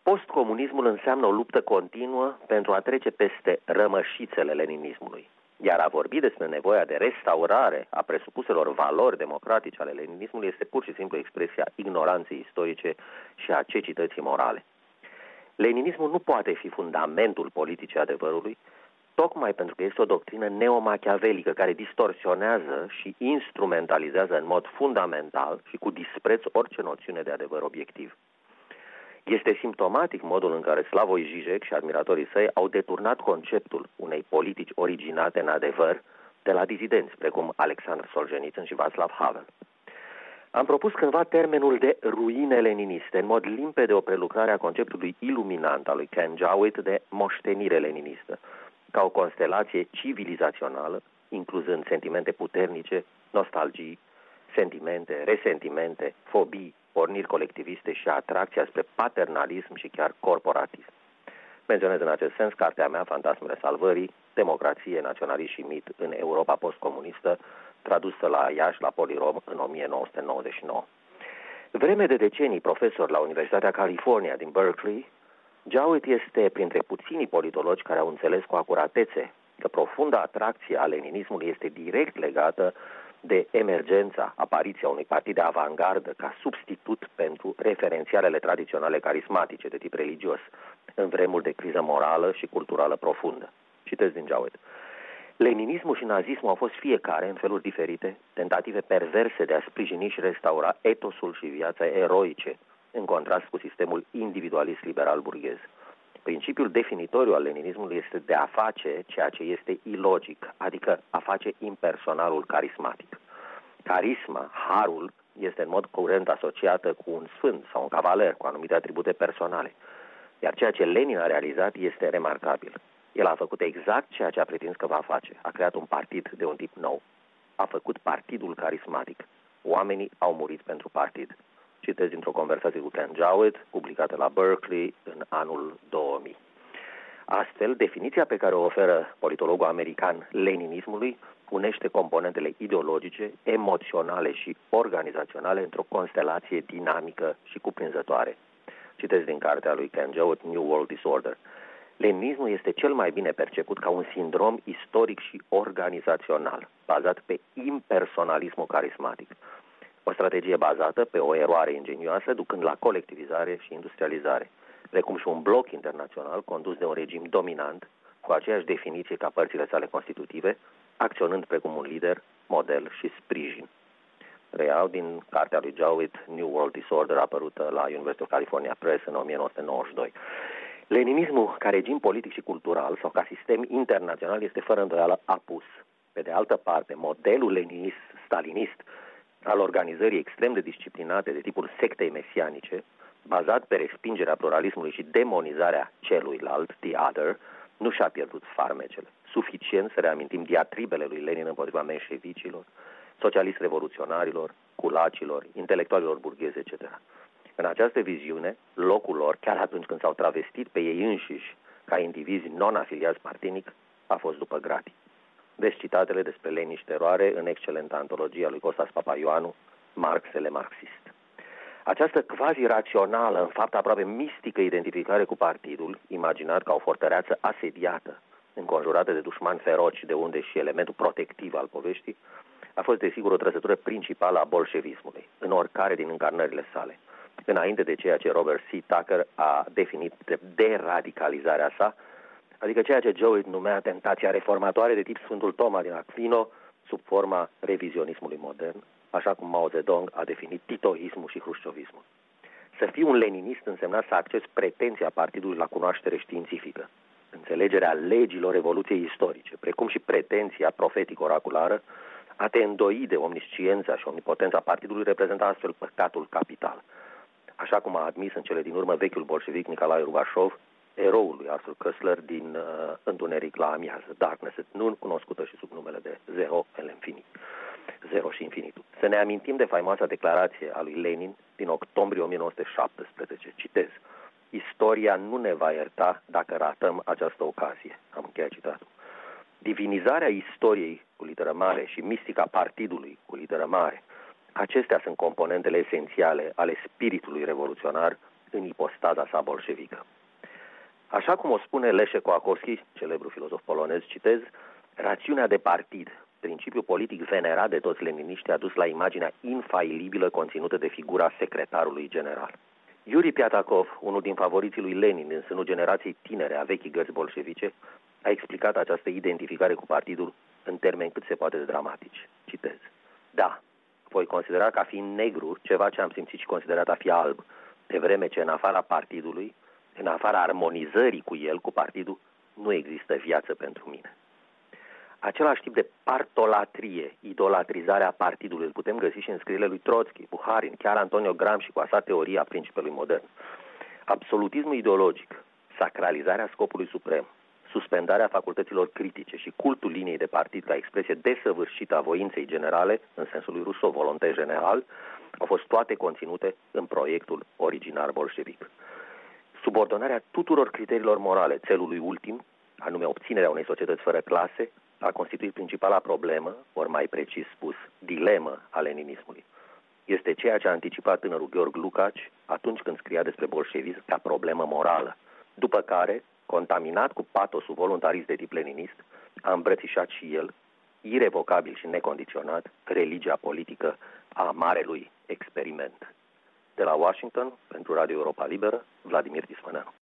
Postcomunismul înseamnă o luptă continuă pentru a trece peste rămășițele leninismului. Iar a vorbi despre nevoia de restaurare a presupuselor valori democratice ale leninismului este pur și simplu expresia ignoranței istorice și a cecității morale. Leninismul nu poate fi fundamentul politicii adevărului, tocmai pentru că este o doctrină neomachiavelică care distorsionează și instrumentalizează în mod fundamental și cu dispreț orice noțiune de adevăr obiectiv. Este simptomatic modul în care Slavoj Žižek și admiratorii săi au deturnat conceptul unei politici originate în adevăr de la dizidenți, precum Alexandr Solzhenitsyn și Václav Havel. Am propus cândva termenul de ruine leniniste, în mod limpede o prelucrare a conceptului iluminant al lui Ken Jowett de moștenire leninistă, ca o constelație civilizațională, incluzând sentimente puternice, nostalgii, sentimente, resentimente, fobii, porniri colectiviste și atracția spre paternalism și chiar corporatism. Menționez în acest sens cartea mea, Fantasmele Salvării, Democrație, Naționalism și Mit în Europa postcomunistă, tradusă la Iași la Polirom în 1999. Vreme de decenii profesor la Universitatea California din Berkeley, Jowett este printre puținii politologi care au înțeles cu acuratețe că profunda atracție a leninismului este direct legată de emergența, apariția unui partid de avangardă ca substitut pentru referențialele tradiționale carismatice de tip religios, în vremuri de criză morală și culturală profundă. Citez din Jowett. Leninismul și nazismul au fost fiecare, în feluri diferite, tentative perverse de a sprijini și restaura etosul și viața eroice, în contrast cu sistemul individualist liberal burghez. Principiul definitoriu al leninismului este de a face ceea ce este ilogic, adică a face impersonalul carismatic. Carisma, harul, este în mod curent asociată cu un sfânt sau un cavaler cu anumite atribute personale. Iar ceea ce Lenin a realizat este remarcabil. El a făcut exact ceea ce a pretins că va face. A creat un partid de un tip nou. A făcut partidul carismatic. Oamenii au murit pentru partid. Citez dintr-o conversație cu Ken Jowett, publicată la Berkeley în anul 2000. Astfel, definiția pe care o oferă politologul american leninismului unește componentele ideologice, emoționale și organizaționale într-o constelație dinamică și cuprinzătoare. Citez din cartea lui Ken Jowett, New World Disorder. Leninismul este cel mai bine perceput ca un sindrom istoric și organizațional, bazat pe impersonalismul carismatic. O strategie bazată pe o eroare ingenioasă, ducând la colectivizare și industrializare, precum și un bloc internațional condus de un regim dominant, cu aceeași definiție ca părțile sale constitutive, acționând precum un lider, model și sprijin. Reiau din cartea lui Jowett, New World Disorder, apărută la University of California Press în 1992. Leninismul, ca regim politic și cultural sau ca sistem internațional, este fără îndoială apus. Pe de altă parte, modelul leninist-stalinist al organizării extrem de disciplinate de tipul sectei mesianice, bazat pe respingerea pluralismului și demonizarea celuilalt, the other, nu și-a pierdut farmecele. Suficient să reamintim diatribele lui Lenin împotriva menșevicilor, socialist-revoluționarilor, culacilor, intelectualilor burghezi, etc. În această viziune, locul lor, chiar atunci când s-au travestit pe ei înșiși ca indivizi non-afiliați partinic, a fost după gratii. Deci citatele despre Lenin și teroare în excelenta antologie a lui Costas Papaioanu, Marxele marxist. Această quasi-rațională, în fapt aproape mistică identificare cu partidul, imaginat ca o fortăreață asediată, înconjurată de dușmani feroci, de unde și elementul protectiv al poveștii, a fost desigur o trăsătură principală a bolșevismului, în oricare din încarnările sale, înainte de ceea ce Robert C. Tucker a definit de deradicalizarea sa, adică ceea ce Jowett numea tentația reformatoare de tip Sfântul Toma din Aquino, sub forma revizionismului modern, așa cum Mao Zedong a definit titoismul și hrușciovismul. Să fii un leninist însemna să accepți pretenția partidului la cunoaștere științifică, înțelegerea legilor evoluției istorice, precum și pretenția profetic-oraculară, a te îndoi de omnisciența și omnipotența partidului reprezenta astfel păcatul capital. Așa cum a admis în cele din urmă vechiul bolșevic Nicolae Rubașov, eroul lui Arthur Koestler din Întuneric la amiază, Darkness at Noon, cunoscută și sub numele de Zero el Infinit, Zero și Infinitul. Să ne amintim de faimoasa declarație a lui Lenin din octombrie 1917. Citez: istoria nu ne va ierta dacă ratăm această ocazie. Am încheiat citatul. Divinizarea istoriei cu literă mare și mistica partidului cu literă mare, acestea sunt componentele esențiale ale spiritului revoluționar în ipostaza sa bolșevică. Așa cum o spune Leszek Kołakowski, celebru filozof polonez, citez, rațiunea de partid, principiul politic venerat de toți leniniștii, a dus la imaginea infailibilă conținută de figura secretarului general. Yuri Piatakov, unul din favoriții lui Lenin în sânul generației tinere a vechii gărzi bolșevice, a explicat această identificare cu partidul în termeni cât se poate de dramatici. Citez. Da, voi considera ca fiind negru ceva ce am simțit și considerat a fi alb, de vreme ce în afara partidului, în afara armonizării cu el, cu partidul, nu există viață pentru mine. Același tip de partolatrie, idolatrizarea partidului, îl putem găsi și în scrierile lui Trotsky, Buharin, chiar Antonio Gramsci cu a sa teorie a principiului modern. Absolutismul ideologic, sacralizarea scopului suprem, suspendarea facultăților critice și cultul liniei de partid ca expresie desăvârșită a voinței generale, în sensul lui Rousseau, volonté general, au fost toate conținute în proiectul originar bolșevic. Subordonarea tuturor criteriilor morale țelului ultim, anume obținerea unei societăți fără clase, a constituit principala problemă, ori mai precis spus, dilemă a leninismului. Este ceea ce a anticipat tânărul Gheorghe Lukács atunci când scria despre bolșevism ca problemă morală, după care, contaminat cu patosul voluntarist de tip leninist, a îmbrățișat și el, irevocabil și necondiționat, religia politică a marelui experiment. De la Washington, pentru Radio Europa Liberă, Vladimir Dismăneanu.